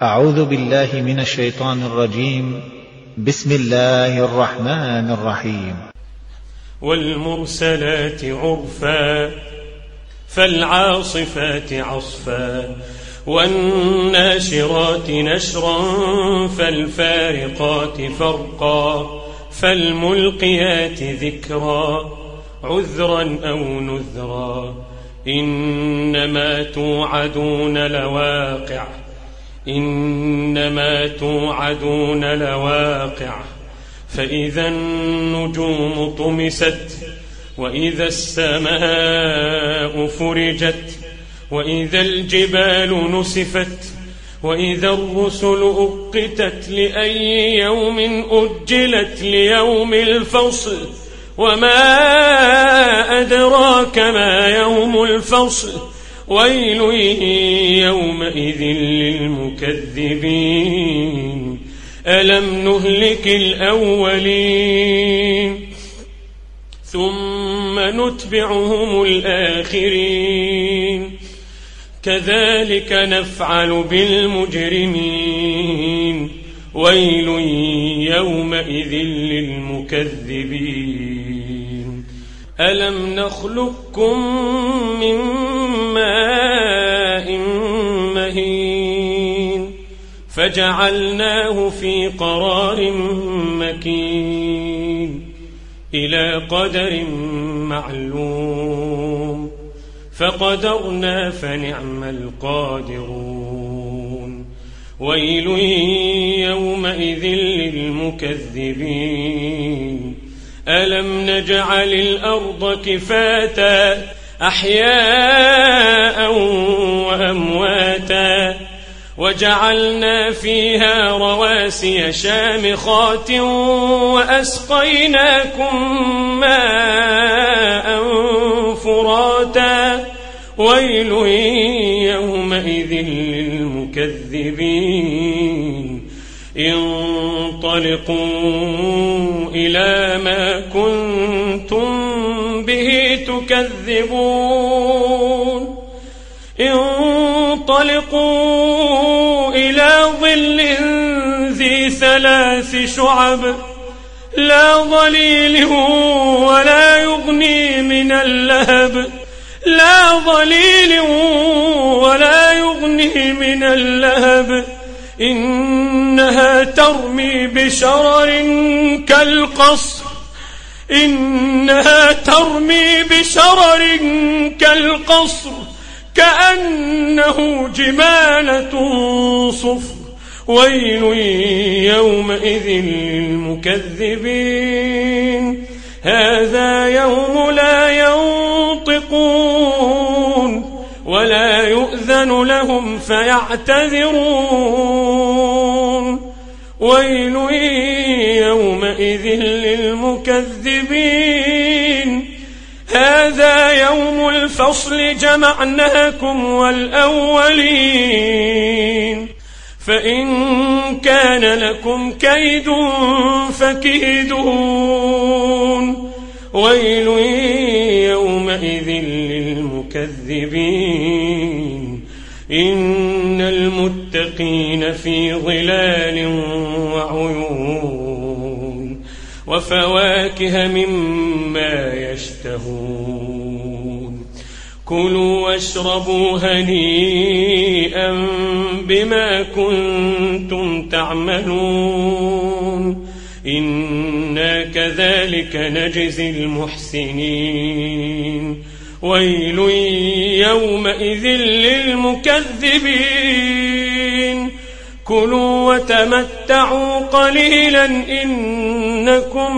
أعوذ بالله من الشيطان الرجيم. بسم الله الرحمن الرحيم. والمرسلات عرفا فالعاصفات عصفا والناشرات نشرا فالفارقات فرقا فالملقيات ذكرا عذرا أو نذرا إنما توعدون لواقع إنما توعدون لواقع فإذا النجوم طمست وإذا السماء فرجت وإذا الجبال نسفت وإذا الرسل أقتت لأي يوم أجلت ليوم الفصل وما أدراك ما يوم الفصل ويل يومئذ للمكذبين ألم نهلك الأولين ثم نتبعهم الآخرين كذلك نفعل بالمجرمين ويل يومئذ للمكذبين ألم نخلقكم من ماء مهين فجعلناه في قرار مكين إلى قدر معلوم فقدرنا فنعم القادرون ويل يومئذ للمكذبين ألم نجعل الأرض كفاتا أحياء وأمواتا وجعلنا فيها رواسي شامخات وأسقيناكم ماء فراتا ويل يومئذ للمكذبين انطلقوا إلى ما كنتم به تكذبون انطلقوا إلى ظل ذي 3 شعب لا ظليل ولا يغني من اللهب لا ظليل ولا يغني من اللهب إنها ترمي بشرر كالقصر إنها ترمي بشرر كالقصر كأنه جمالة صفر ويل يومئذ للمكذبين هذا يوم لا ينطقون ولا يؤذن لهم فيعتذرون ويل يومئذ للمكذبين هذا يوم الفصل جمعناكم والأولين فإن كان لكم كيد فكيدون ويل يومئذ للمكذبين إن المتقين في ظلال وعيون وفواكه مما يشتهون كلوا واشربوا هنيئا بما كنتم تعملون إنا كذلك نجزي المحسنين ويل يومئذ للمكذبين كلوا وتمتعوا قليلا إنكم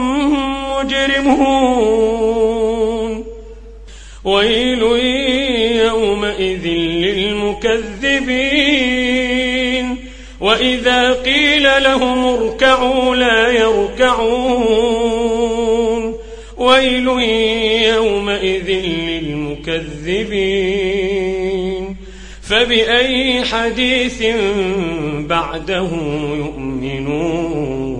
مجرمون ويل يومئذ للمكذبين وإذا قيل لهم اركعوا لا يركعون ويل يومئذ للمكذبين فبأي حديث بعده يؤمنون